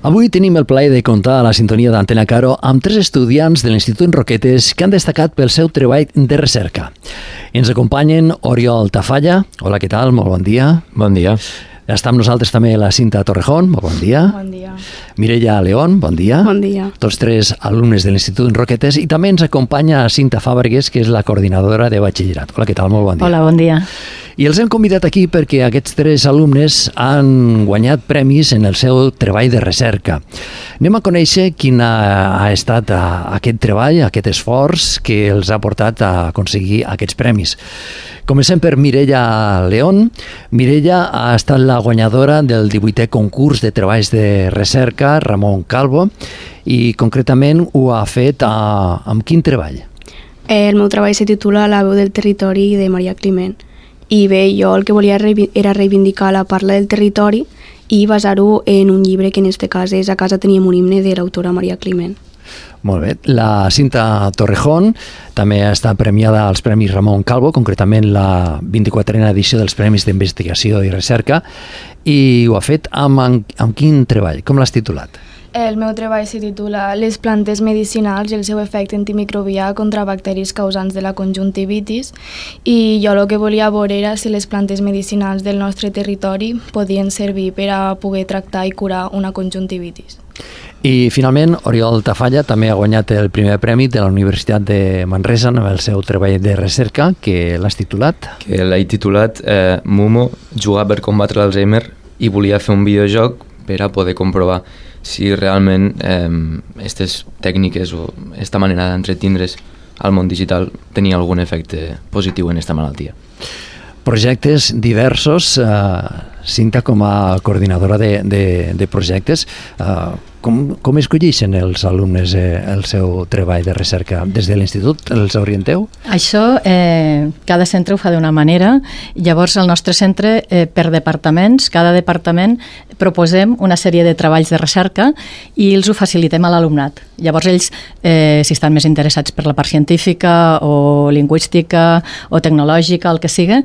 Avui tenim el plaer de comptar a la sintonia d'Antena Caro amb 3 estudiants de l'Institut Roquetes que han destacat pel seu treball de recerca. Ens acompanyen Oriol Tafalla. Hola, què tal? Molt bon dia. Bon dia. Està amb nosaltres també la Cinta Torrejón. Molt bon dia. Bon dia. Mireia León. Bon dia. Bon dia. Tots 3 alumnes de l'Institut Roquetes. I també ens acompanya Cinta Fàbregues, que és la coordinadora de batxillerat. Hola, què tal? Molt bon dia. Hola, bon dia. I els hem convidat aquí perquè aquests 3 alumnes han guanyat premis en el seu treball de recerca. Anem a conèixer quin ha estat aquest treball, aquest esforç que els ha portat a aconseguir aquests premis. Comencem per Mireia León. Mireia ha estat la guanyadora del 18è concurs de treballs de recerca Ramon Calvo i concretament ho ha fet amb quin treball? El meu treball se titula La veu del territori de Maria Climent. I bé, jo el que volia era reivindicar la parla del territori i basar-ho en un llibre que en aquest cas és A casa teníem un himne de l'autora Maria Climent. Molt bé. La Cinta Torrejón també ha estat premiada als Premis Ramon Calvo, concretament la 24a edició dels Premis d'Investigació i Recerca, i ho ha fet amb quin treball? Com l'has titulat? El meu treball se titula Les plantes medicinals i el seu efecte antimicrobià contra bacteris causants de la conjuntivitis, i jo el que volia veure era si les plantes medicinals del nostre territori podien servir per a poder tractar i curar una conjuntivitis. I finalment, Oriol Tafalla també ha guanyat el primer premi de la Universitat de Manresa amb el seu treball de recerca, que l'has titulat? Que l'he titulat Mumo, jugar per combatre l'Alzheimer, i volia fer un videojoc per a poder comprovar si realment aquestes tècniques o aquesta manera d'entretindre's al món digital tenia algun efecte positiu en aquesta malaltia. Projectes diversos. Cinta, com a coordinadora de projectes, com escolleixen els alumnes el seu treball de recerca? Des de l'institut els orienteu? Això, cada centre ho fa d'una manera. Llavors, al nostre centre, per departaments, cada departament proposem una sèrie de treballs de recerca i els ho facilitem a l'alumnat. Llavors, ells, si estan més interessats per la part científica o lingüística o tecnològica, el que siga,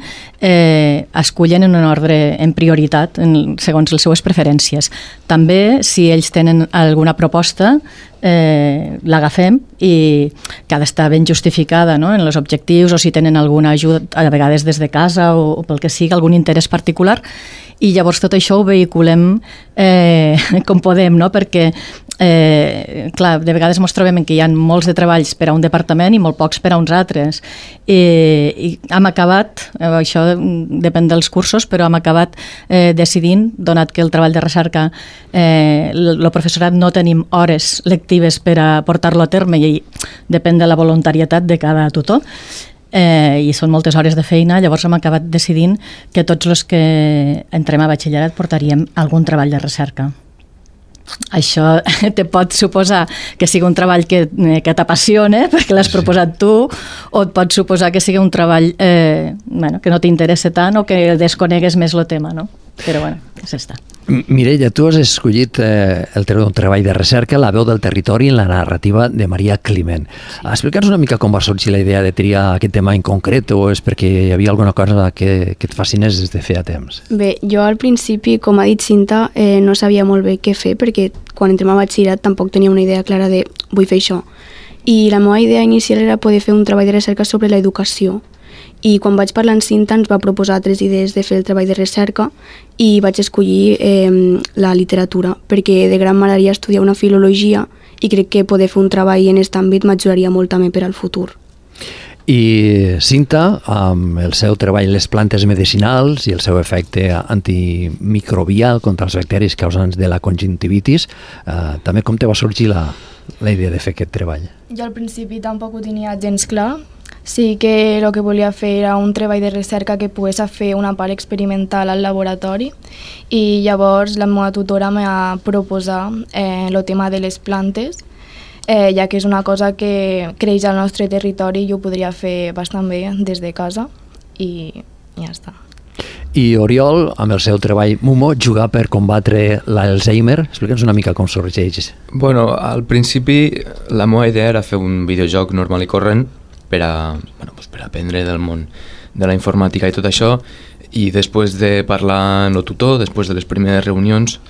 escollen en un ordre en prioritat segons les seues preferències. També, si ells tenen alguna proposta, l'agafem i que ha d'estar ben justificada, no?, en els objectius, o si tenen alguna ajuda, a vegades des de casa o pel que sigui, algun interès particular, i llavors tot això ho vehiculem com podem, no?, perquè clar, de vegades ens trobem que hi ha molts de treballs per a un departament i molt pocs per a uns altres, i hem acabat, això depèn dels cursos, però hem acabat decidint, donat que el treball de recerca el professorat no tenim hores lectives per a portar-lo a terme i depèn de la voluntarietat de cada tutor, i són moltes hores de feina. Llavors hem acabat decidint que tots els que entrem a batxillerat portaríem algun treball de recerca. Això te pot suposar que sigui un treball que t'apassiona perquè l'has proposat tu, o et pot suposar que sigui un treball que no t'interessa tant o que desconegues més el tema, no? Però bueno, això està. Mireia, tu has escollit el teu treball de recerca, La veu del territori en la narrativa de Maria Climent. Explica'ns una mica com va sorgir la idea de triar aquest tema en concret, o és perquè hi havia alguna cosa que et fascinés des de feia temps? Bé, jo al principi, com ha dit Cinta, no sabia molt bé què fer, perquè quan entrem a batxillerat tampoc tenia una idea clara de vull fer això. I la meva idea inicial era poder fer un treball de recerca sobre l'educació. I quan vaig parlar amb Cinta ens va proposar 3 idees de fer el treball de recerca i vaig escollir la literatura, perquè de gran m'agradaria estudiar una filologia i crec que poder fer un treball en aquest àmbit m'ajudaria molt també per al futur. I Cinta, amb el seu treball Les plantes medicinals i el seu efecte antimicrobial contra els bacteris causants de la conjuntivitis, també com te va sorgir la idea de fer aquest treball? Jo al principi tampoc ho tenia gens clar. Sí que el que volia fer era un treball de recerca que pogués fer una part experimental al laboratori, i llavors la meva tutora m'ha proposat el tema de les plantes, ja que és una cosa que creix al nostre territori i ho podria fer bastant bé des de casa, i ja està. I Oriol, amb el seu treball Mumo, jugar per combatre l'Alzheimer. Explica'ns una mica com sorgeix. Bueno, al principi la meva idea era fer un videojoc normal i corrent per a aprendre del món de la informàtica i tot això, i després de parlar amb el tutor, després de les primeres reunions,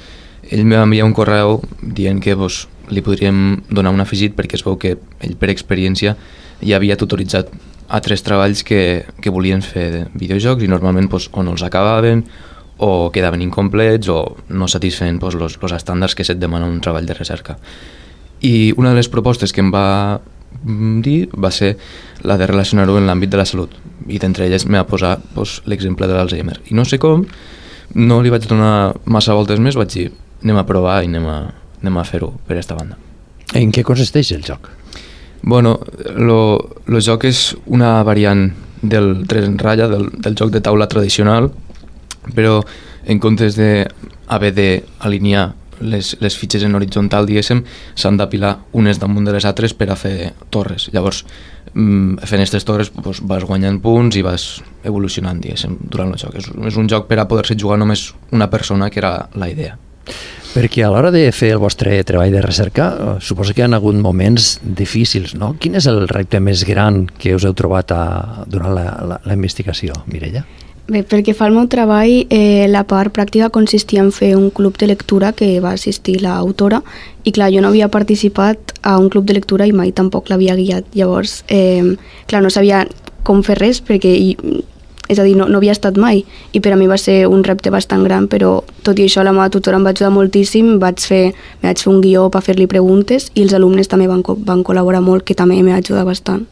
ell me va enviar un correu dient que li podríem donar un afegit perquè es veu que ell per experiència ja havia tutoritzat altres treballs que volien fer videojocs i normalment o no els acabaven o quedaven incomplets o no satisfent els estàndards que se't demana un treball de recerca. I una de les propostes que em va dir va ser la de relacionar-ho en l'àmbit de la salut i d'entre elles m'ha posat l'exemple de l'Alzheimer. I no sé com, no li vaig donar massa voltes més, vaig dir anem a provar i anem a fer-ho per aquesta banda. En què consisteix el joc? Bueno, el joc és una variant del 3 en ratlla, del joc de taula tradicional, però en comptes d'haver d'alinear les fitxes en horitzontal, diguéssim, s'han d'apilar unes damunt de les altres per a fer torres. Llavors, fent aquestes torres vas guanyant punts i vas evolucionant, diguéssim, durant el joc. És un joc per a poder-se jugar només una persona, que era la idea. Perquè a l'hora de fer el vostre treball de recerca, suposo que hi ha hagut moments difícils, no? Quin és el repte més gran que us heu trobat durant la investigació, Mireia? Bé, perquè fa el meu treball, la part pràctica consistia en fer un club de lectura que va assistir l'autora i clar, jo no havia participat a un club de lectura i mai tampoc l'havia guiat. Llavors, clar, no sabia com fer res perquè, és a dir, no havia estat mai i per a mi va ser un repte bastant gran, però tot i això la meva tutora em va ajudar moltíssim, vaig fer un guió per fer-li preguntes i els alumnes també van col·laborar molt, que també m'ha ajudat bastant.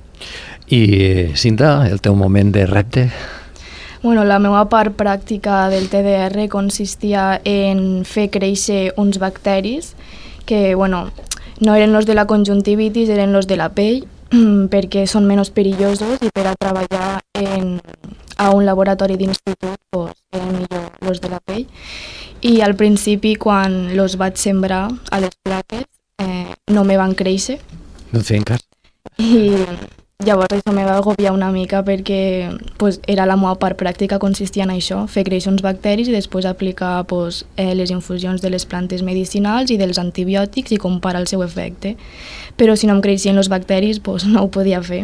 I Cinta, el teu moment de repte? Bueno, la meva part pràctica del TDR consistia en fer créixer uns bacteris que, bueno, no eren los de la conjuntivitis, eren los de la pell, perquè són menys perillosos i per a treballar a un laboratori d'institut eren millor los de la pell. I al principi, quan los vaig sembrar a les plaques, no me van créixer. No et feien cas? I llavors això me va agobiar una mica perquè era la meva part pràctica, consistia en això, fer créixer uns bacteris i després aplicar les infusions de les plantes medicinals i dels antibiòtics i comparar el seu efecte. Però si no em creixien els bacteris, no ho podia fer.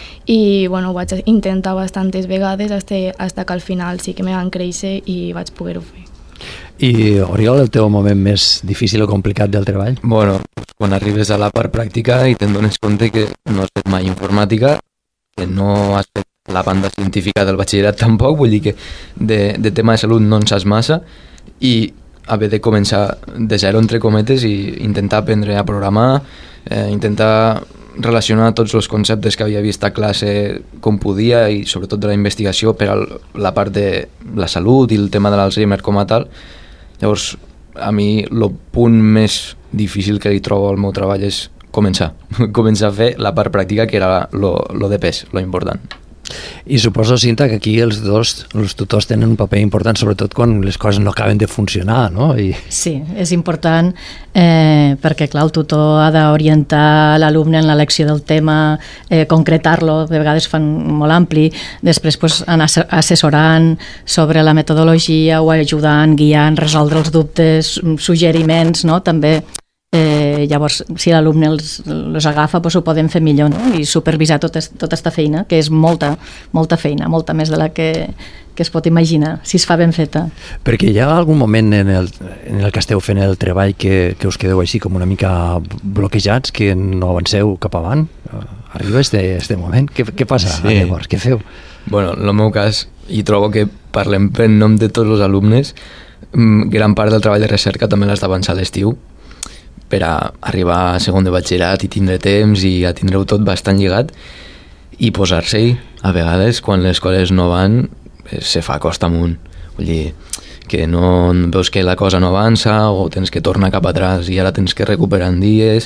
I ho vaig intentar bastantes vegades fins que al final sí que me van créixer i vaig poder-ho fer. I, Oriol, el teu moment més difícil o complicat del treball? Bueno, quan arribes a la part pràctica i te'n dones compte que no has fet mai informàtica, que no has fet la banda científica del batxillerat tampoc, vull dir que de tema de salut no en saps massa i haver de començar de zero, entre cometes, i intentar aprendre a programar, intentar relacionar tots els conceptes que havia vist a classe com podia i sobretot de la investigació per a la part de la salut i el tema de l'Alzheimer com a tal. Llavors, a mi el punt més difícil que hi trobo al meu treball és començar a fer la part pràctica, que era lo de pes, lo important. I suposo, Cinta, que aquí els tutors tenen un paper important, sobretot quan les coses no acaben de funcionar, no? Sí, és important perquè, clar, el tutor ha d'orientar l'alumne en l'elecció del tema, concretar-lo, de vegades fan molt ampli, després anar assessorant sobre la metodologia o ajudant, guiant, resoldre els dubtes, suggeriments, no? També llavors, si l'alumne els agafa, ho poden fer millor, no? I supervisar tota aquesta feina, que és molta feina, molta més de la que es pot imaginar, si es fa ben feta. Perquè hi ha algun moment en el que esteu fent el treball que us quedeu així com una mica bloquejats, que no avanceu cap avant? Arriba este moment? Què passa? Sí. Llavors, què feu? Bueno, en el meu cas, i trobo que parlem per nom de tots els alumnes, gran part del treball de recerca també l'has d'avançar a l'estiu, per a arribar a segon de batxillerat i tindre temps i a tindre-ho tot bastant lligat i posar-se-hi. A vegades, quan les coses no van, se fa costa amunt. Vull dir, que no veus que la cosa no avança o tens que tornar cap atràs i ara tens que recuperar en dies.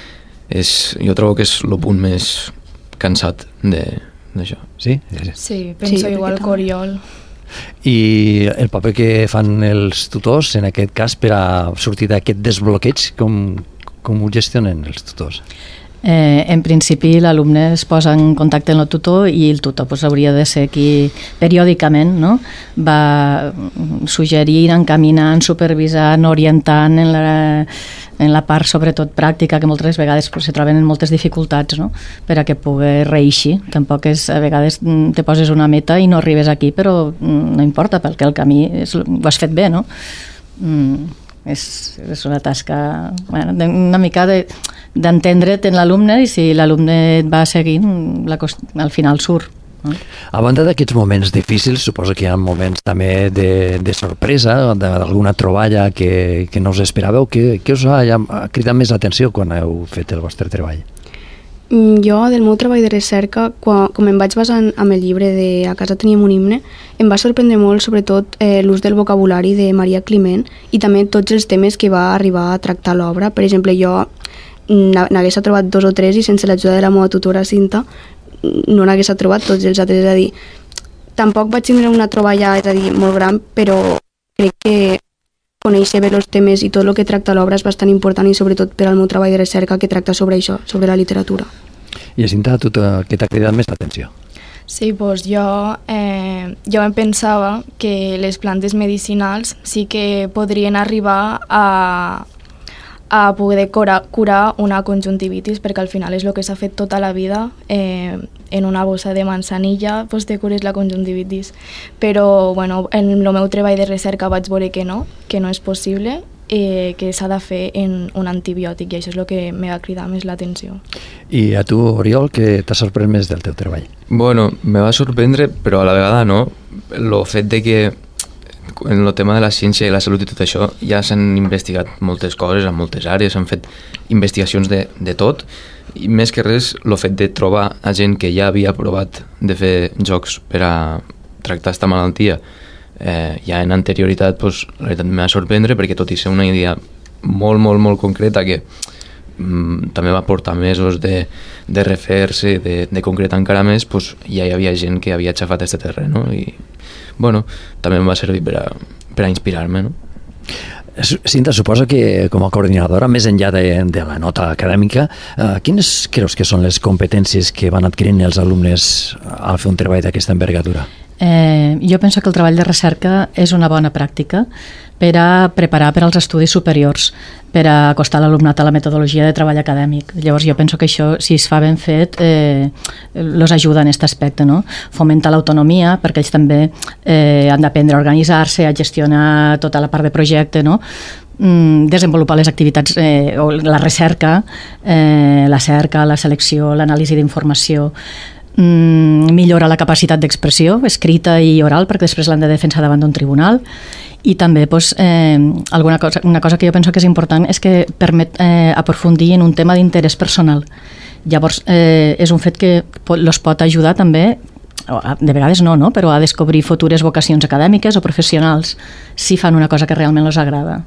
Jo trobo que és el punt més cansat d'això. Sí? Sí, penso igual que Oriol. I el paper que fan els tutors, en aquest cas, per a sortir d'aquest desbloqueig, com ho gestionen els tutors? En principi l'alumne es posa en contacte amb el tutor i el tutor hauria de ser qui periòdicament, no? Va suggerint, encaminant, supervisant, orientant en la part sobretot pràctica, que moltes vegades se troben en moltes dificultats, no? Per a que pugui reeixir. Tampoc és, a vegades te poses una meta i no arribes aquí, però no importa, perquè el camí ho has fet bé, no? és una tasca, bueno, una mica d'entendre't en l'alumne, i si l'alumne et va seguint, al final surt. A banda d'aquests moments difícils, suposo que hi ha moments també de sorpresa, d'alguna troballa que no us esperàveu. Què us ha cridat més l'atenció quan heu fet el vostre treball? Jo, del meu treball de recerca, com em vaig basar en el llibre de A casa teníem un himne, em va sorprendre molt, sobretot, l'ús del vocabulari de Maria Climent i també tots els temes que va arribar a tractar l'obra. Per exemple, jo n'hagués trobat 2 o 3 i sense l'ajuda de la meva tutora Cinta no n'hagués trobat tots els altres. És a dir, tampoc vaig tindre una troballa, és a dir, molt gran, però crec que conèixer bé els temes i tot el que tracta l'obra és bastant important, i sobretot per al meu treball de recerca, que tracta sobre això, sobre la literatura. I Cinta, tu què t'ha cridat més l'atenció? Sí, doncs jo em pensava que les plantes medicinals sí que podrien arribar a poder curar una conjuntivitis, perquè al final és el que s'ha fet tota la vida. En una bossa de manzanilla pues, te cures la conjuntivitis. Però bueno, en el meu treball de recerca vaig veure que no és possible, que s'ha de fer en un antibiòtic, i això és el que m'ha va cridar més l'atenció. I a tu, Oriol, què t'ha sorprès més del teu treball? Bueno, me va sorprendre, però a la vegada no, el fet de que en el tema de la ciència i la salut i tot això ja s'han investigat moltes coses en moltes àrees, s'han fet investigacions de tot, i més que res el fet de trobar a gent que ja havia provat de fer jocs per a tractar aquesta malaltia ja en anterioritat, pues, la veritat em va sorprendre, perquè tot i ser una idea molt, molt, molt concreta que també va portar mesos de refer-se, de concretar encara més, pues, ja hi havia gent que havia aixafat aquest terreny, no? I bueno, també em va servir per a inspirar-me, no? Cinta, suposo que com a coordinadora, més enllà de la nota acadèmica, quines creus que són les competències que van adquirint els alumnes al fer un treball d'aquesta envergadura? Jo penso que el treball de recerca és una bona pràctica per a preparar per als estudis superiors, per a acostar l'alumnat a la metodologia de treball acadèmic. Llavors jo penso que això, si es fa ben fet, els ajuda en aquest aspecte, no? Fomenta l'autonomia, perquè ells també han d'aprendre a organitzar-se, a gestionar tota la part de projecte, no? Desenvolupar les activitats, o la recerca, la cerca, la selecció, l'anàlisi d'informació, millora la capacitat d'expressió escrita i oral, perquè després l'han de defensar davant d'un tribunal, i també una cosa que jo penso que és important és que permet aprofundir en un tema d'interès personal. Llavors és un fet que els pot ajudar també, de vegades no, però a descobrir futures vocacions acadèmiques o professionals si fan una cosa que realment els agrada.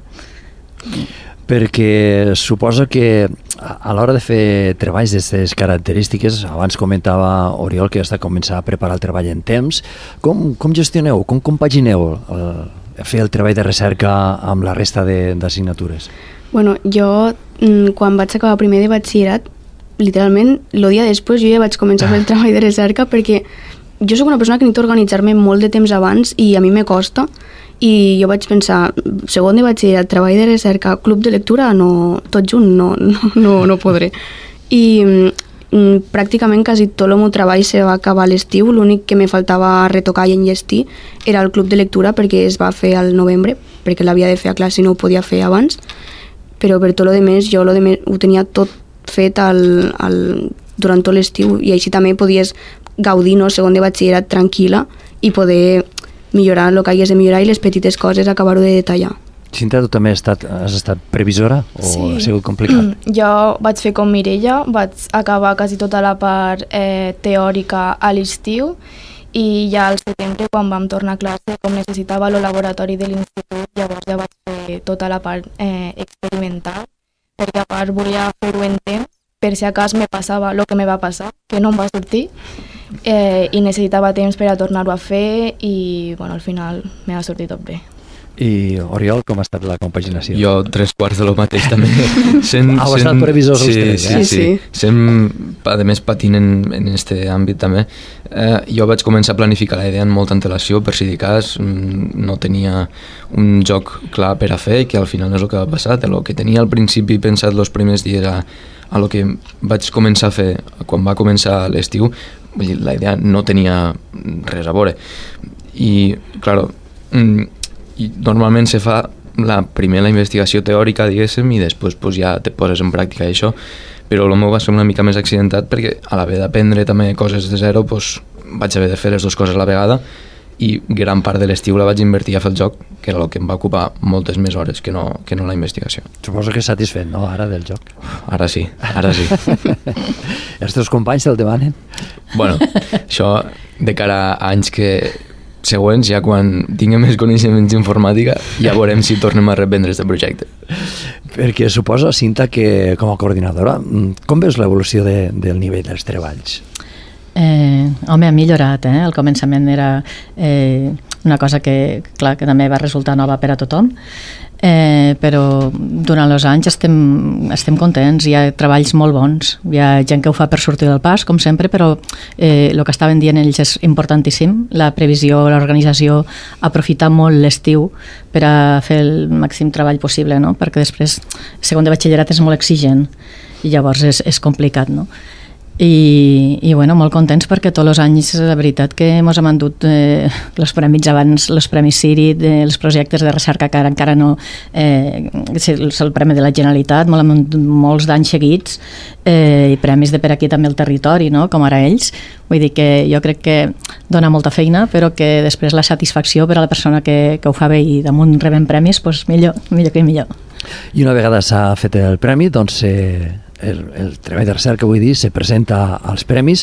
Perquè suposo que a l'hora de fer treballs d'aquestes característiques, abans comentava Oriol que està començant a preparar el treball en temps, com gestioneu, com compagineu fer el treball de recerca amb la resta d'assignatures? Bueno, jo quan vaig acabar primer de batxillerat, literalment el dia després jo ja vaig començar a fer el treball de recerca, perquè jo soc una persona que necessito organitzar-me molt de temps abans i a mi me costa. I jo vaig pensar, segon de batxillerat, treball de recerca, club de lectura, no, tot junt no podré. I pràcticament quasi tot el meu treball se va acabar a l'estiu, l'únic que me faltava retocar i enllestir era el club de lectura, perquè es va fer al novembre, perquè l'havia de fer a classe i no ho podia fer abans, però per tot el demés jo ho tenia tot fet durant tot l'estiu, i així també podies gaudir, no, segon de batxillerat tranquil·la i poder millorar el que hagués de millorar i les petites coses acabar-ho de detallar. Cinta, tu també has estat previsora o sí. Ha sigut complicat? Jo vaig fer com Mireia, vaig acabar quasi tota la part teòrica a l'estiu, i ja al setembre, quan vam tornar a classe, com necessitava el laboratori de l'institut, llavors ja vaig fer tota la part experimental, perquè a part volia fer-ho en temps, per si a cas me passava el que me va passar, que no em va sortir, i necessitava temps per a tornar-ho a fer, i bueno, al final me va sortir tot bé. I Oriol, com ha estat la compaginació? Jo 3/4 de lo mateix també. Heu estat previsors els tres, eh? Sí. A més patint en aquest àmbit també. Jo vaig començar a planificar la idea en molta antelació, per si de cas no tenia un joc clar per a fer, que al final és el que va passar. El que tenia al principi pensat els primers dies a lo que vaig començar a fer quan va començar l'estiu, la idea no tenia res a veure. I, claro, i normalment se fa primer la investigació teòrica, diguéssim, i després pues, ja te poses en pràctica això, però el meu va ser una mica més accidentat perquè a l'haver d'aprendre també coses de zero pues, vaig haver de fer les dues coses a la vegada i gran part de l'estiu la vaig invertir a fer el joc, que era el que em va ocupar moltes més hores que no la investigació. Suposo que satisfet, no?, ara del joc. Ara sí. Els teus companys te'l demanen? Bueno, això de cara a anys següents, ja quan tinguem més coneixements d'informàtica, ja veurem si tornem a reprendre aquest projecte. Perquè suposo, Cinta, que com a coordinadora, com veus l'evolució del nivell dels treballs? Home, ha millorat, Al començament era una cosa que, clar, que també va resultar nova per a tothom, però durant els anys estem contents, hi ha treballs molt bons, hi ha gent que ho fa per sortir del pas, com sempre, però el que estaven dient ells és importantíssim, la previsió, l'organització, aprofitar molt l'estiu per a fer el màxim treball possible, no? Perquè després, segon de batxillerat és molt exigent i llavors és complicat, no? I bueno, molt contents perquè tots els anys la veritat que ens hem endut els premis abans, els premis Ciri, els projectes de recerca que encara no és el premi de la Generalitat, molts d'anys seguits, i premis de per aquí també el territori, no? Com ara ells, vull dir que jo crec que dona molta feina, però que després la satisfacció per a la persona que ho fa bé i damunt rebem premis, doncs millor que millor. I una vegada s'ha fet el premi, doncs el treball de recerca, vull dir, se presenta als premis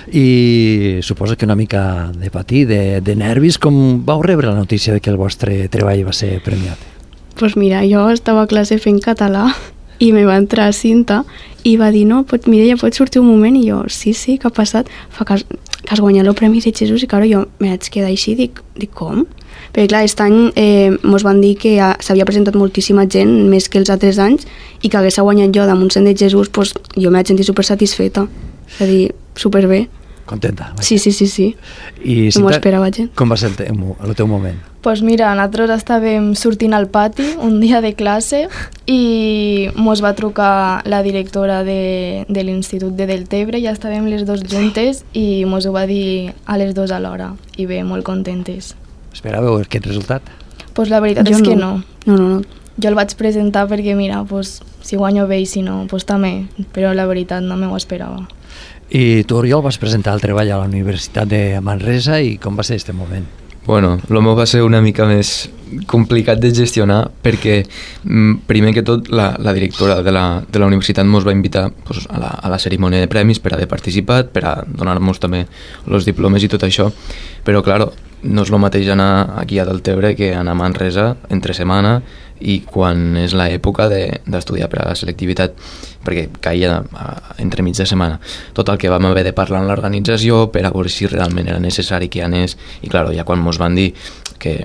i suposo que una mica de patir, de nervis. Com vau rebre la notícia de que el vostre treball va ser premiat? Pues mira, jo estava a classe fent català i me va entrar Cinta i va dir, no, Mireia, pots sortir un moment? I jo, sí, què ha passat? Fa que has guanyat el Premi de Jesús. I claro, jo me vaig quedar així, dic com? Perquè clar, aquest any mos van dir que s'havia presentat moltíssima gent, més que els altres anys, i que hagués guanyat jo damunt Sant de Jesús, pues, jo m'he sentit super satisfeta, és a dir, superbé. Contenta? Sí. I no m'ho esperava gent. Com va ser el teu moment? Pues mira, nosaltres estàvem sortint al pati un dia de classe i mos va trucar la directora de l'Institut de Deltebre, ja estàvem les dues juntes i mos ho va dir a les dues alhora, i bé, molt contentes. Esperàveu aquest resultat? Pues la veritat és que no. No. Jo el vaig presentar perquè, mira, pues, si guanyo bé i si no, pues també, però la veritat no m'ho esperava. I tu, Oriol, vas presentar el treball a la Universitat de Manresa i com va ser aquest moment? Bueno, el meu va ser una mica més complicat de gestionar perquè primer que tot la directora de la universitat ens va invitar pues, a la cerimònia de premis per haver participat, per a donar-nos també els diplomes i tot això, però claro, no és el mateix anar aquí a Deltebre que anar a Manresa entre setmana i quan és l'època d'estudiar per a la selectivitat, perquè caia entremig de setmana. Tot el que vam haver de parlar en l'organització per a veure si realment era necessari que anés, i clar, ja quan ens van dir que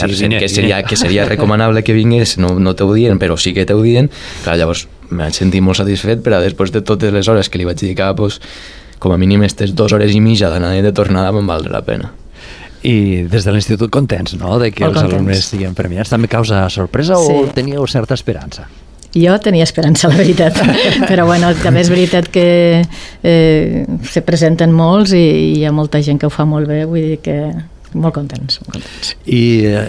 seria recomanable que vingués, no t'ho dient, però sí que t'ho dient, clar, llavors me vaig sentir molt satisfet, però després de totes les hores que li vaig dedicar, pues, com a mínim aquestes 2 hores i mitja d'anada i de tornada em valdrà la pena. I des de l'Institut contents, no?, de que els alumnes estiguin premiats. També causa sorpresa o teníeu certa esperança? Jo tenia esperança, la veritat, però bueno, també és veritat que se presenten molts i hi ha molta gent que ho fa molt bé, vull dir que molt contents. I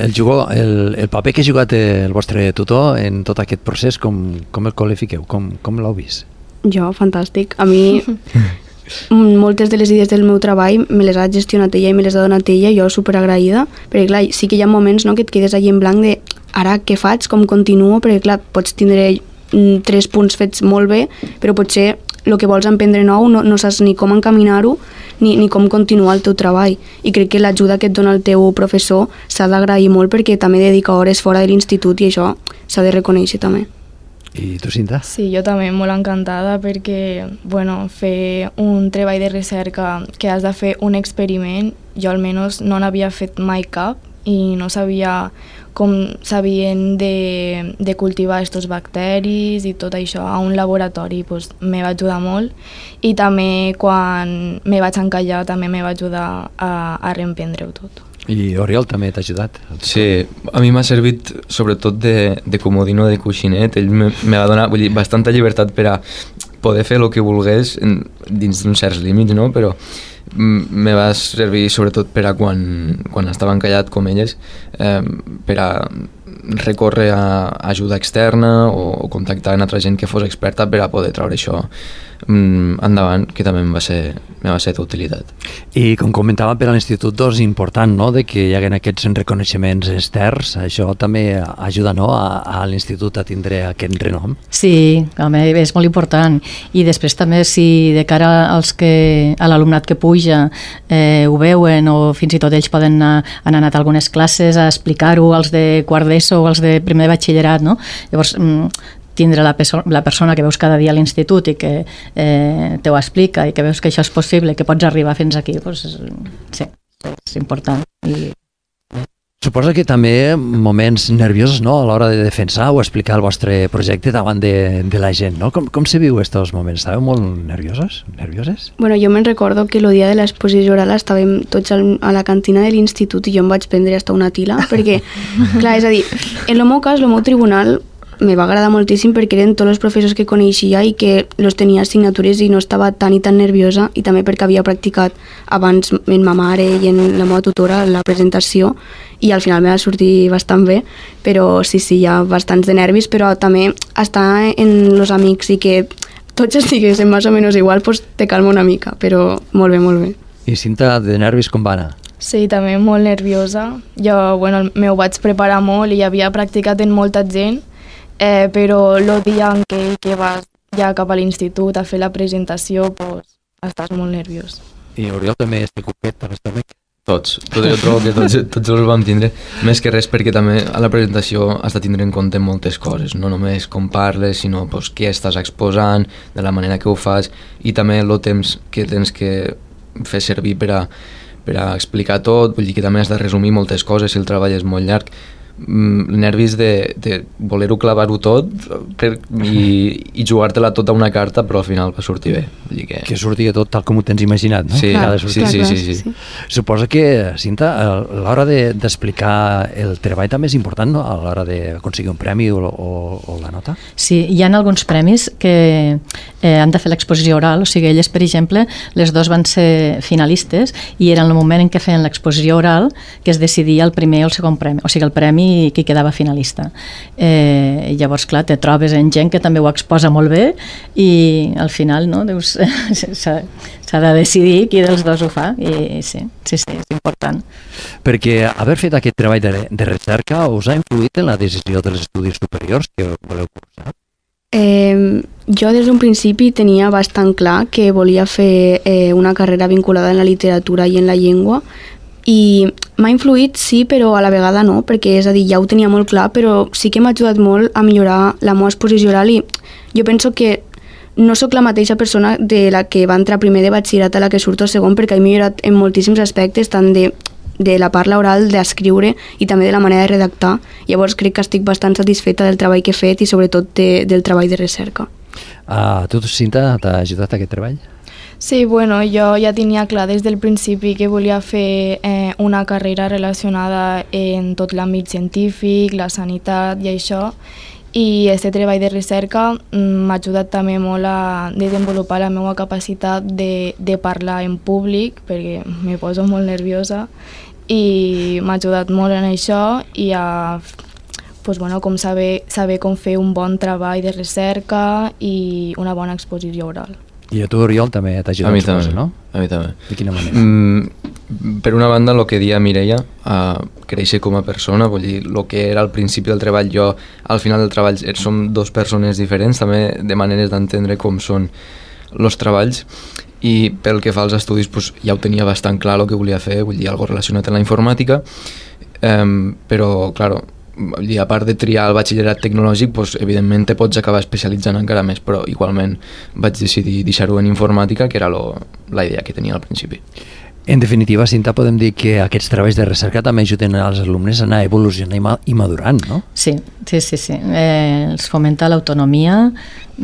el paper que ha jugat el vostre tutor en tot aquest procés, com el qualifiqueu? Com l'heu vist? Jo, fantàstic. A mi moltes de les idees del meu treball me les ha gestionat ella i me les ha donat ella, jo superagraïda, perquè clar, sí que hi ha moments, no, que et quedes allí en blanc de ara què faig, com continuo, perquè clar, pots tindre 3 punts fets molt bé, però potser el que vols emprendre nou no saps ni com encaminar-ho ni com continuar el teu treball, i crec que l'ajuda que et dona el teu professor s'ha d'agrair molt perquè també dedica hores fora de l'institut i això s'ha de reconèixer també. I tu, Cinta? Sí, jo també molt encantada perquè, bueno, fer un treball de recerca que has de fer un experiment, jo almenys no n'havia fet mai cap i no sabia com s'havien de cultivar aquests bacteris i tot això a un laboratori, doncs me va ajudar molt, i també quan me vaig encallar també me va ajudar a reemprendre-ho tot. I Oriol també t'ha ajudat? Sí, a mi m'ha servit sobretot de comodino de coixinet. Ell me va donar bastanta llibertat per a poder fer el que volgués dins d'uns certs límits, no? Però me va servir sobretot per a quan estava encallat com elles, per a recórrer a ajuda externa o contactar amb altra gent que fos experta per a poder treure això endavant, que també me va ser d'utilitat. I com comentava per a l'Institut, doncs, important, no?, de que hi haguen aquests reconeixements externs, això també ajuda, no?, a l'Institut a tindre aquest renom. Sí, home, és molt important. I després també, si de cara a l'alumnat que puja ho veuen, o fins i tot ells han anat a algunes classes a explicar-ho als de quart d'ESO o als de primer de batxillerat, no? Llavors, tindre la persona que veus cada dia a l'institut i que te ho explica i que veus que això és possible, que pots arribar fins aquí, doncs, sí, és important. Suposa que també moments nerviosos, no?, a l'hora de defensar o explicar el vostre projecte davant de la gent, no? Com se viu aquests moments? Estàveu molt nerviosos? Nervioses? Bueno, jo me'n recordo que el dia de l'exposició oral estàvem tots a la cantina de l'institut i jo em vaig prendre hasta una tila, perquè, clar, és a dir, en el meu cas, el meu tribunal me va agradar moltíssim perquè eren tots els professors que coneixia i que los tenia assignatures i no estava tan i tan nerviosa, i també perquè havia practicat abans en ma mare i en la meva tutora la presentació i al final me va sortir bastant bé, però sí, hi ha bastants de nervis, però també estar en els amics i que tots estiguessin més o menys igual, pues te calma una mica, però molt bé, molt bé. I Cinta, de nervis com va anar? Sí, també molt nerviosa. Jo, bueno, m'ho vaig preparar molt i havia practicat en molta gent, però el dia en què vas ja cap a l'institut a fer la presentació, pues, estàs molt nerviós. I Oriol també és cuquet, també? Tots. Jo trobo que tots els vam tindre, més que res perquè també a la presentació has de tindre en compte moltes coses, no només com parles, sinó pues, què estàs exposant, de la manera que ho fas, i també el temps que tens que fer servir per a explicar tot, vull dir que també has de resumir moltes coses si el treball és molt llarg. Nervis de voler-ho clavar-ho tot i jugar-te-la tota una carta, però al final va sortir bé. Vull dir que surti tot tal com ho tens imaginat, no? Sí, sí. Suposa que, Cinta, a l'hora d'explicar el treball també és important, no?, a l'hora d'aconseguir un premi o la nota? Sí, hi ha alguns premis que han de fer l'exposició oral, o sigui, elles, per exemple, les dues van ser finalistes i era en el moment en què feien l'exposició oral que es decidia el primer o el segon premi, o sigui, el premi qui quedava finalista. Llavors, clar, te trobes en gent que també ho exposa molt bé i al final, no, dius, s'ha de decidir qui dels dos ho fa i sí, és important. Perquè haver fet aquest treball de recerca us ha influït en la decisió dels estudis superiors que voleu cursar? Jo des d'un principi tenia bastant clar que volia fer una carrera vinculada en la literatura i en la llengua, i m'ha influït, sí, però a la vegada no, perquè és a dir, ja ho tenia molt clar, però sí que m'ha ajudat molt a millorar la meva exposició oral i jo penso que no sóc la mateixa persona de la que va entrar primer de batxillerat a la que surto segon, perquè he millorat en moltíssims aspectes, tant de la parla oral, d'escriure i també de la manera de redactar. Llavors crec que estic bastant satisfeta del treball que he fet i sobretot del treball de recerca. Tu, Cinta, t'ha ajudat aquest treball? Sí, bueno, jo ja tenia clar des del principi que volia fer una carrera relacionada en tot l'àmbit científic, la sanitat i això, i aquest treball de recerca m'ha ajudat també molt a desenvolupar la meva capacitat de parlar en públic, perquè me poso molt nerviosa, i m'ha ajudat molt en això i a com saber com fer un bon treball de recerca i una bona exposició oral. I a tu, Oriol, també t'ha ajudat, suposo, no? A mi també. De quina manera? Per una banda, el que deia Mireia, créixer com a persona, vull dir, el que era al principi del treball, jo al final del treball som dues persones diferents, també de maneres d'entendre com són els treballs, i pel que fa als estudis ja ho tenia bastant clar el que volia fer, vull dir, algo relacionat amb la informàtica, però, claro, a part de triar el batxillerat tecnològic, evidentment te pots acabar especialitzant encara més, però igualment vaig decidir deixar-ho en informàtica, que era la idea que tenia al principi. En definitiva, Cinta, podem dir que aquests treballs de recerca també ajuden als alumnes a anar evolucionant i madurant, no? Sí. Els fomenta l'autonomia,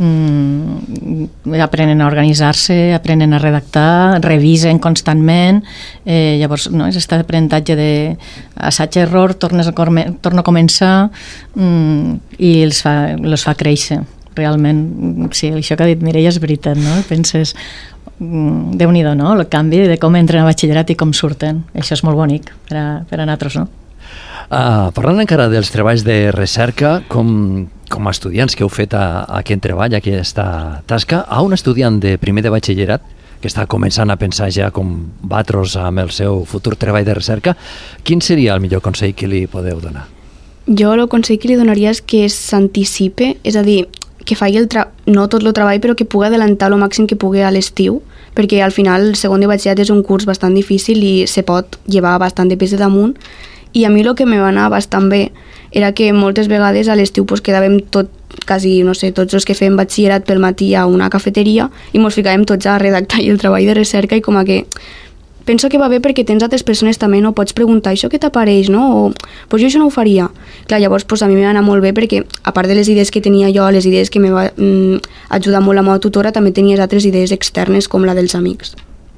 aprenen a organitzar-se, aprenen a redactar, revisen constantment, llavors no, és aquest aprenentatge d'assaig-error, torno a començar i els fa créixer. Realment, sí, això que ha dit Mireia és veritat, no? Penses, Déu-n'hi-do, no? El canvi de com entren a batxillerat i com surten. Això és molt bonic per a nosaltres, no? Parlant encara dels treballs de recerca, com a estudiants que heu fet aquest treball, aquesta tasca, a un estudiant de primer de batxillerat que està començant a pensar ja com batros amb el seu futur treball de recerca, quin seria el millor consell que li podeu donar? Jo el consell que li donaria és que s'anticipe, és a dir, que faci no tot el treball, però que pugui adelantar el màxim que pugui a l'estiu, perquè al final el segon de batxillerat és un curs bastant difícil i se pot llevar bastant de pes de damunt. I a mi el que me va anar bastant bé era que moltes vegades a l'estiu pues, quedàvem quasi, no sé, tots els que fem batxillerat pel matí a una cafeteria i ens ficàvem tots a redactar el treball de recerca i com a que penso que va bé perquè tens altres persones també, no? Pots preguntar això què t'apareix, no? O, pues jo això no ho faria. Clar, llavors pues, a mi m'ha anat molt bé perquè, a part de les idees que tenia jo, les idees que me va ajudar molt la meva tutora, també tenies altres idees externes com la dels amics.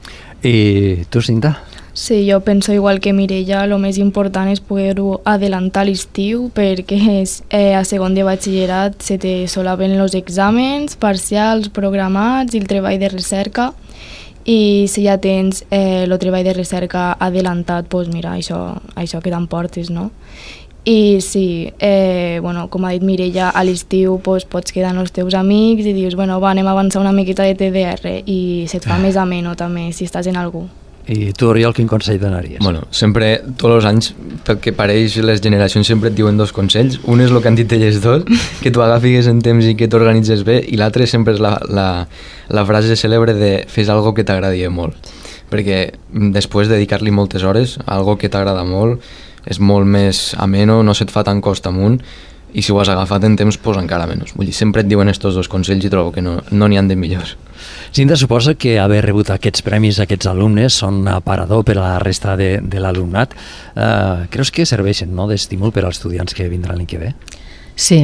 I tu, Cinta? Sí, jo penso igual que Mireia, el més important és poder-ho adelantar a l'estiu perquè a segon de batxillerat se te solapen els exàmens, parcials, programats i el treball de recerca i si ja tens el treball de recerca adelantat, doncs mira, això que t'emportes, no? I sí, com ha dit Mireia, a l'estiu pots quedar amb els teus amics i dius, va, anem a avançar una miqueta de TDR i se't fa més ameno també si estàs en algú. I tu, Oriol, quin consell donaries? Bueno, sempre, tots els anys, pel que pareix, les generacions sempre et diuen dos consells. Un és el que han dit elles dos, que tu agafigues en temps i que t'organitzes bé, i l'altre sempre és la frase cèlebre de fes algo que t'agradi molt. Perquè després de dedicar-li moltes hores a algo que t'agrada molt, és molt més ameno, no se't fa tan costa amunt, i si ho has agafat en temps, doncs encara menys. Vull dir, sempre et diuen estos dos consells i trobo que no n'hi han de millors. Cinta, suposa que haver rebut aquests premis, aquests alumnes, són aparador per a la resta de l'alumnat. Creus que serveixen d'estímul per als estudiants que vindran l'any que ve? Sí,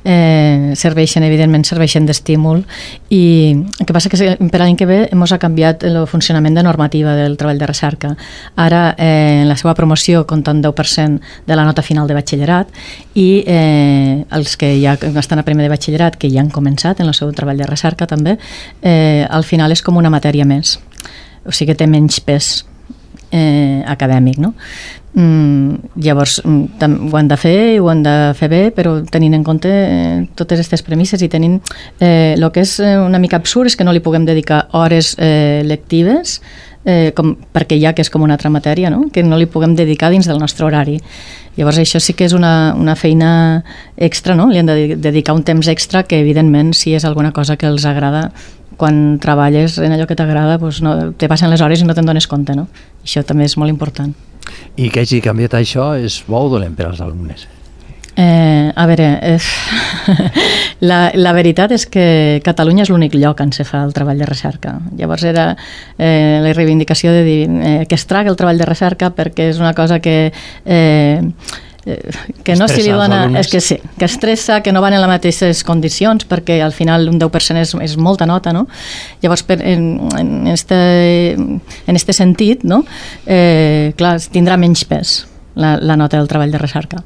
evidentment serveixen d'estímul i el que passa que per l'any que ve ens ha canviat el funcionament de normativa del treball de recerca. Ara en la seva promoció compten 10% de la nota final de batxillerat i els que ja estan a primer de batxillerat, que ja han començat en el seu treball de recerca també, al final és com una matèria més, o sigui que té menys pes acadèmic, no? Llavors ho han de fer i ho han de fer bé, però tenint en compte totes aquestes premisses i tenint el que és una mica absurd és que no li puguem dedicar hores lectives perquè ja que és com una altra matèria, no? Que no li puguem dedicar dins del nostre horari. Llavors això sí que és una feina extra, no? Li han de dedicar un temps extra que evidentment si és alguna cosa que els agrada, quan treballes en allò que t'agrada doncs no, te passen les hores i no te'n dones compte, no? Això també és molt important. I que hagi canviat això és bo o dolent per als alumnes? A veure, la veritat és que Catalunya és l'únic lloc on se fa el treball de recerca. Llavors era la reivindicació de dir que es traga el treball de recerca perquè és una cosa que no se li dona, és que sí, que estressa, que no van en les mateixes condicions perquè al final un 10% és molta nota, no? Llavors en este sentit, no? Clar, tindrà menys pes la nota del treball de recerca.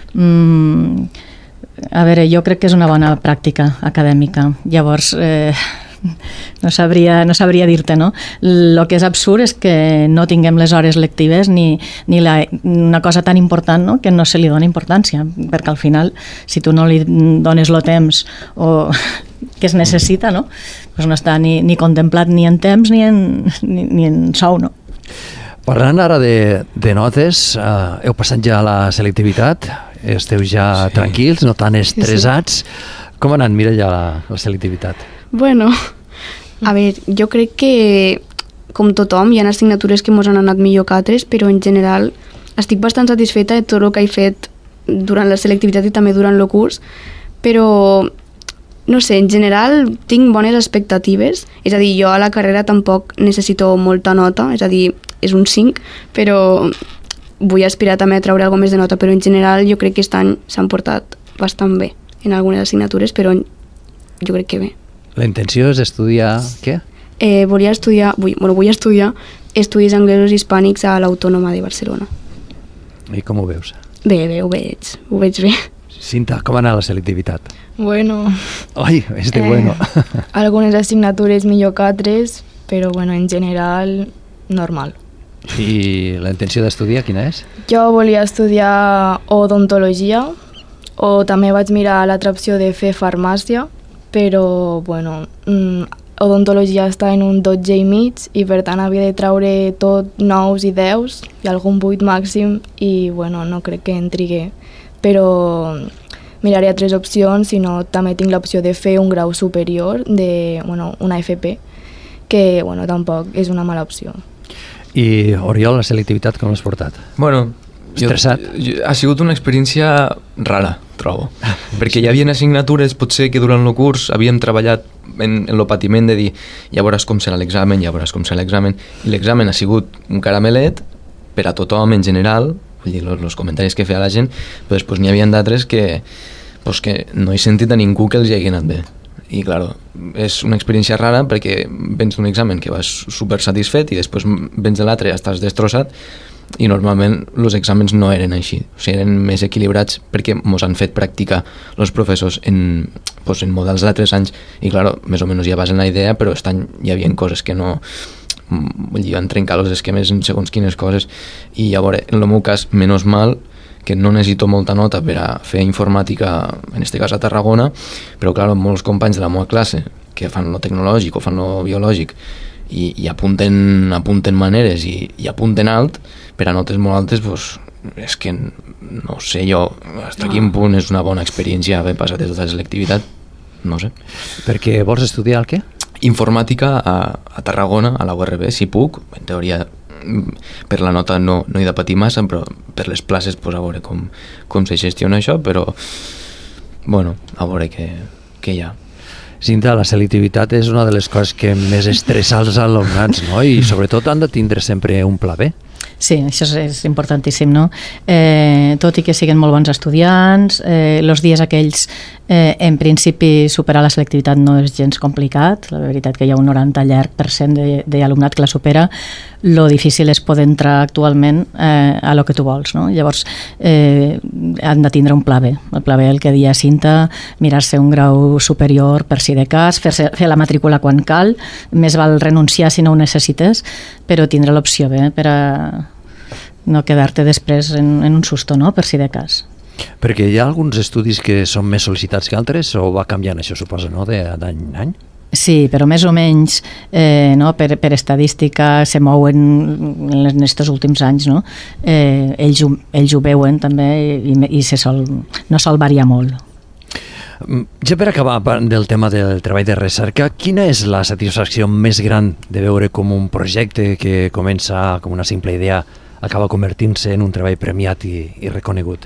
A veure, jo crec que és una bona pràctica acadèmica. Llavors no sabria dir-te, no? El que és absurd és que no tinguem les hores lectives ni una cosa tan important, no? Que no se li dona importància, perquè al final si tu no li dones el temps o que es necessita, no? Pues no està ni contemplat ni en temps ni en sou, no? Parlant ara de notes, heu passat ja a la selectivitat, esteu ja tranquils, no tan estressats. Com ha anat, Mireia, la selectivitat? Bueno, a veure, jo crec que, com tothom, hi ha assignatures que mos han anat millor que altres, però en general estic bastant satisfeta de tot el que he fet durant la selectivitat i també durant el curs, però, no sé, en general tinc bones expectatives, és a dir, jo a la carrera tampoc necessito molta nota, és a dir, és un 5, però vull aspirar també a treure alguna més de nota, però en general jo crec que aquest any s'han portat bastant bé en algunes assignatures, però jo crec que bé. La intenció és estudiar què? Vull estudiar estudis anglesos i hispànics a l'Autònoma de Barcelona. I com ho veus? Bé, ho veig bé. Cinta, com ha anat la selectivitat? Bueno. Ai, és de bueno. Algunes assignatures millor que altres, però bueno, en general, normal. I la intenció d'estudiar quina és? Jo volia estudiar odontologia o també vaig mirar l'altra opció de fer farmàcia, però bueno, odontologia està en un 12,5 i per tant havia de treure tot 9 i 10 i algun 8 màxim i bueno, no crec que en trigué, però miraré altres opcions, si no també tinc l'opció de fer un grau superior de una FP, que bueno, tampoc és una mala opció. I Oriol, la selectivitat com l'has portat? Bueno, estressat? Ha sigut una experiència rara, trobo, perquè hi havia assignatures potser que durant el curs havíem treballat en el patiment de dir ja veuràs com serà l'examen, i l'examen ha sigut un caramelet per a tothom en general, vull dir, els comentaris que feia la gent, però després n'hi havia d'altres que no he sentit a ningú que els hi hagi anat bé. I, clar, és una experiència rara perquè vens d'un examen que vas super satisfet i després vens de l'altre i estàs destrossat, i normalment els exàmens no eren així, o sigui, eren més equilibrats perquè ens han fet practicar els professors en models d'altres anys i clar, més o menys ja vas en la idea, però aquest any hi havia coses que no, vull dir, van trencar els esquemes en segons quines coses, i llavors en el meu cas, menys mal que no necessito molta nota per a fer informàtica, en aquest cas a Tarragona, però clar, molts companys de la meva classe que fan lo tecnològic o fan lo biològic i apunten maneres i apunten alt per a notes molt altes, doncs és que no sé jo fins a quin punt és una bona experiència haver passat tota la selectivitat, no sé. Perquè vols estudiar el què? Informàtica a Tarragona, a la URB, si puc, en teoria per la nota no he de patir massa, però per les places a veure com se gestiona això, però bueno, a veure què hi ha. Cinta, la selectivitat és una de les coses que més estressa els alumnats, no? I sobretot han de tindre sempre un pla B. Sí, això és importantíssim, no? Tot i que siguin molt bons estudiants, els dies aquells, en principi, superar la selectivitat no és gens complicat. La veritat que hi ha un 90% llarg d'alumnat que la supera. Lo difícil és poder entrar actualment a lo que tu vols, no? Llavors, han de tindre un pla B. El pla B, el que dia Cinta, mirar-se un grau superior per si de cas, fer la matrícula quan cal, més val renunciar si no ho necessites, però tindre l'opció B per a no quedar-te després en un susto, no? Per si de cas. Perquè hi ha alguns estudis que són més sol·licitats que altres o va canviant això, suposa, no? d'any en any? Sí, però més o menys no? per estadística se mouen en aquests últims anys, no? Ells ho veuen també i no sol variar molt. Ja per acabar del tema del treball de recerca, quina és la satisfacció més gran de veure com un projecte que comença com una simple idea acaba convertint-se en un treball premiat i reconegut?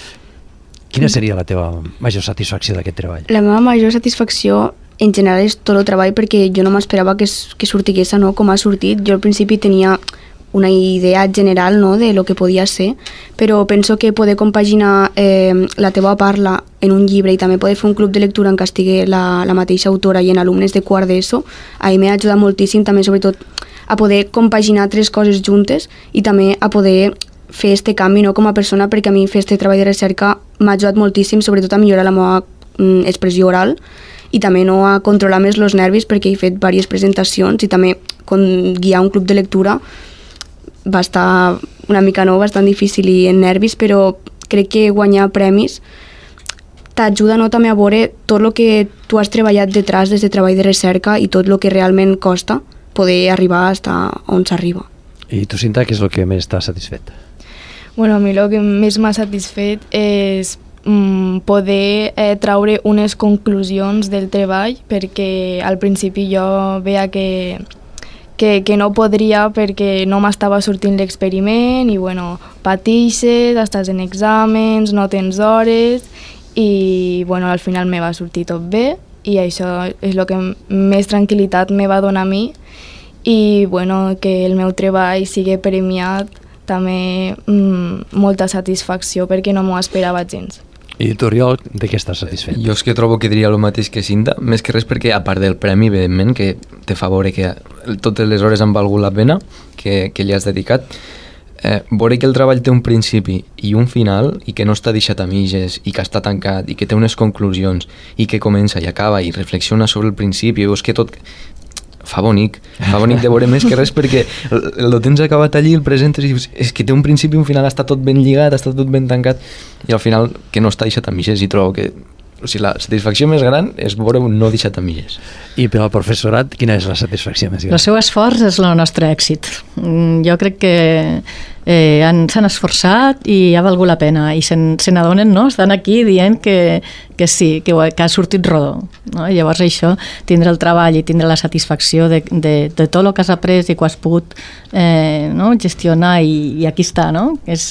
Quina seria la teva major satisfacció d'aquest treball? La meva major satisfacció en general és tot el treball, perquè jo no m'esperava que sortigués no, com ha sortit. Jo al principi tenia una idea general, no, de lo que podia ser, però penso que poder compaginar la teva parla en un llibre i també poder fer un club de lectura en què estigui la mateixa autora i en alumnes de quart d'ESO, a mi m'ha ajudat moltíssim, també sobretot a poder compaginar tres coses juntes i també a poder fer este canvi, no, com a persona, perquè a mi fer este treball de recerca m'ha ajudat moltíssim, sobretot a millorar la meva expressió oral i també no a controlar més els nervis, perquè he fet diverses presentacions i també guiar un club de lectura va estar una mica bastant difícil i en nervis, però crec que guanyar premis t'ajuda també a veure tot el que tu has treballat detrás des de treball de recerca i tot el que realment costa poder arribar fins on s'arriba. I tu, Cinta, què és el que més t'ha satisfet? Bueno, a mi el que més m'ha satisfet és poder traure unes conclusions del treball, perquè al principi jo veia que no podria perquè no m'estava sortint l'experiment i bueno, pateixes, estàs en exàmens, no tens hores i bueno, al final me va sortir tot bé i això és el que més tranquil·litat me va donar a mi i bueno, que el meu treball sigui premiat també molta satisfacció perquè no m'ho esperava gens. I tu, Oriol, de què estàs satisfet? Jo és que trobo que diria el mateix que Cinta, més que res perquè, a part del premi, evidentment, que te fa veure que totes les hores han valgut la pena que li has dedicat, veure que el treball té un principi i un final i que no està deixat a mitges i que està tancat i que té unes conclusions i que comença i acaba i reflexiona sobre el principi, és que tot fa bonic de veure més que res, perquè el tens acabat allí, el presentes i dius, és que té un principi i un final, està tot ben lligat, està tot ben tancat, i al final que no està deixat a mitges, i trobo que la satisfacció més gran és veure un no deixat a mitges. I per al professorat, quina és la satisfacció més gran? El seu esforç és el nostre èxit. Jo crec que s'han esforçat i ha valgut la pena, i se n'adonen, no? Estan aquí dient que sí, que ha sortit rodó, no? Llavors això, tindre el treball i tindre la satisfacció de tot el que has après i que ho has pogut gestionar, i aquí està, no?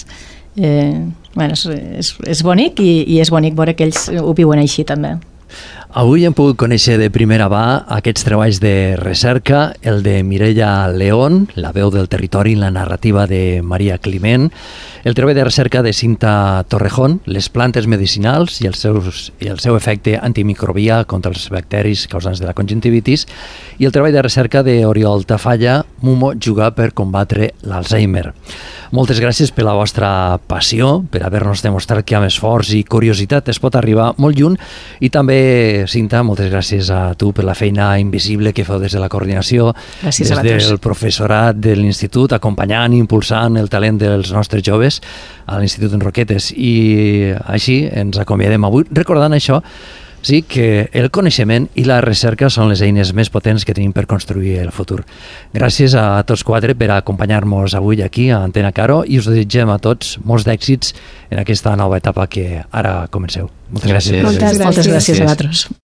És bonic, i és bonic veure que ells ho viuen així també. Avui hem pogut conèixer de primera mà aquests treballs de recerca, el de Mireia León, la veu del territori en la narrativa de Maria Climent, el treball de recerca de Cinta Torrejón, les plantes medicinals i el seu efecte antimicrobià contra els bacteris causants de la conjuntivitis, i el treball de recerca d'Oriol Tafalla, Mumo, jugar per combatre l'Alzheimer. Moltes gràcies per la vostra passió, per haver-nos demostrat que amb esforç i curiositat es pot arribar molt lluny, i també, Cinta, moltes gràcies a tu per la feina invisible que feu des de la coordinació, gràcies des del professorat de l'Institut, acompanyant i impulsant el talent dels nostres joves a l'Institut en Roquetes. I així ens acomiadem avui, recordant això, sí, que el coneixement i la recerca són les eines més potents que tenim per construir el futur. Gràcies a tots quatre per acompanyar-nos avui aquí a Antena Caro, i us desitgem a tots molts d'èxits en aquesta nova etapa que ara comenceu. Moltes gràcies. Moltes gràcies. Moltes gràcies a vosaltres.